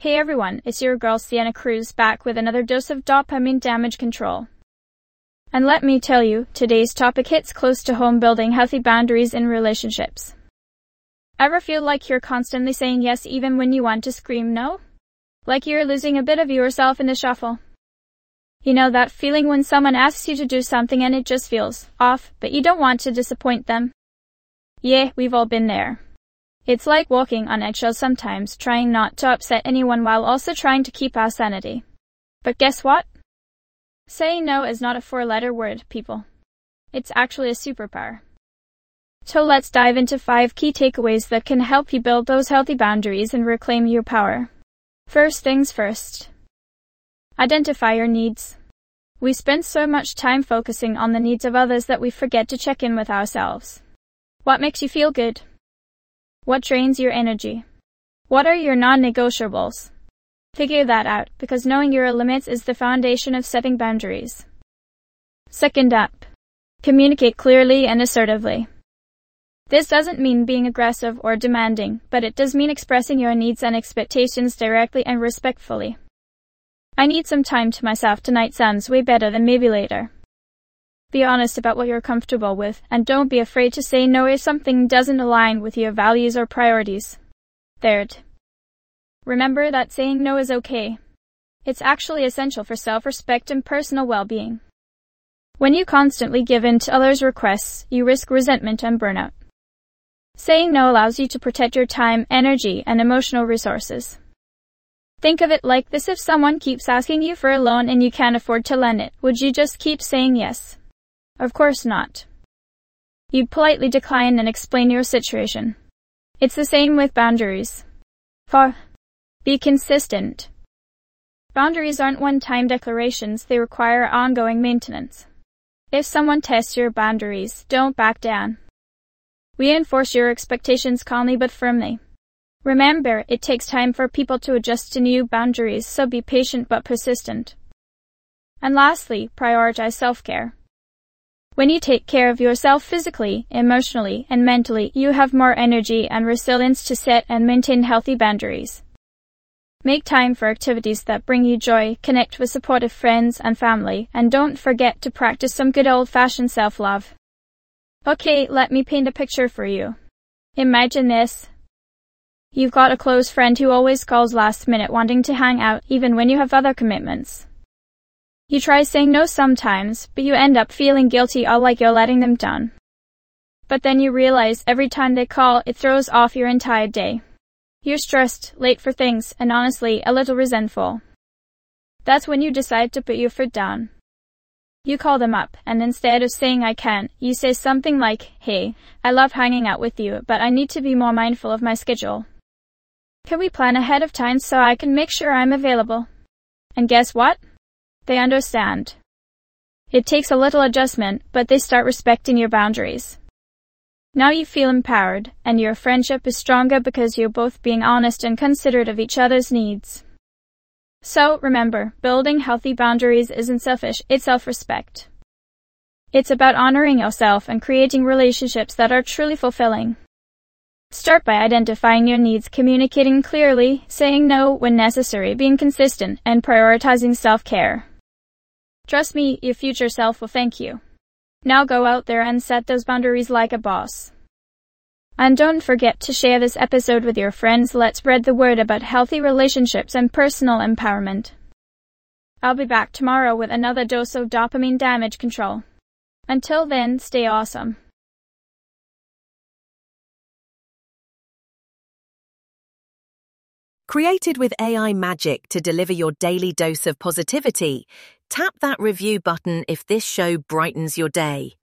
Hey everyone, it's your girl Sienna Cruz back with another dose of dopamine damage control. And let me tell you, today's topic hits close to home: building healthy boundaries in relationships. Ever feel like you're constantly saying yes even when you want to scream no? Like you're losing a bit of yourself in the shuffle? You know that feeling when someone asks you to do something and it just feels off, but you don't want to disappoint them? Yeah, we've all been there. It's like walking on eggshells sometimes, trying not to upset anyone while also trying to keep our sanity. But guess what? Saying no is not a four-letter word, people. It's actually a superpower. So let's dive into 5 key takeaways that can help you build those healthy boundaries and reclaim your power. First things first. Identify your needs. We spend so much time focusing on the needs of others that we forget to check in with ourselves. What makes you feel good? What drains your energy? What are your non-negotiables? Figure that out, because knowing your limits is the foundation of setting boundaries. Second up, communicate clearly and assertively. This doesn't mean being aggressive or demanding, but it does mean expressing your needs and expectations directly and respectfully. I need some time to myself tonight sounds way better than maybe later. Be honest about what you're comfortable with, and don't be afraid to say no if something doesn't align with your values or priorities. Third, remember that saying no is okay. It's actually essential for self-respect and personal well-being. When you constantly give in to others' requests, you risk resentment and burnout. Saying no allows you to protect your time, energy, and emotional resources. Think of it like this: if someone keeps asking you for a loan and you can't afford to lend it, would you just keep saying yes? Of course not. You'd politely decline and explain your situation. It's the same with boundaries. 4. Be consistent. Boundaries aren't one-time declarations, they require ongoing maintenance. If someone tests your boundaries, don't back down. Reinforce your expectations calmly but firmly. Remember, it takes time for people to adjust to new boundaries, so be patient but persistent. And lastly, prioritize self-care. When you take care of yourself physically, emotionally, and mentally, you have more energy and resilience to set and maintain healthy boundaries. Make time for activities that bring you joy, connect with supportive friends and family, and don't forget to practice some good old-fashioned self-love. Okay, let me paint a picture for you. Imagine this. You've got a close friend who always calls last minute wanting to hang out, even when you have other commitments. You try saying no sometimes, but you end up feeling guilty or like you're letting them down. But then you realize every time they call, it throws off your entire day. You're stressed, late for things, and honestly, a little resentful. That's when you decide to put your foot down. You call them up, and instead of saying "I can't," you say something like, "Hey, I love hanging out with you, but I need to be more mindful of my schedule. Can we plan ahead of time so I can make sure I'm available?" And guess what? They understand. It takes a little adjustment, but they start respecting your boundaries. Now you feel empowered, and your friendship is stronger because you're both being honest and considerate of each other's needs. So, remember, building healthy boundaries isn't selfish, it's self-respect. It's about honoring yourself and creating relationships that are truly fulfilling. Start by identifying your needs, communicating clearly, saying no when necessary, being consistent, and prioritizing self-care. Trust me, your future self will thank you. Now go out there and set those boundaries like a boss. And don't forget to share this episode with your friends. Let's spread the word about healthy relationships and personal empowerment. I'll be back tomorrow with another dose of dopamine damage control. Until then, stay awesome. Created with AI magic to deliver your daily dose of positivity, tap that review button if this show brightens your day.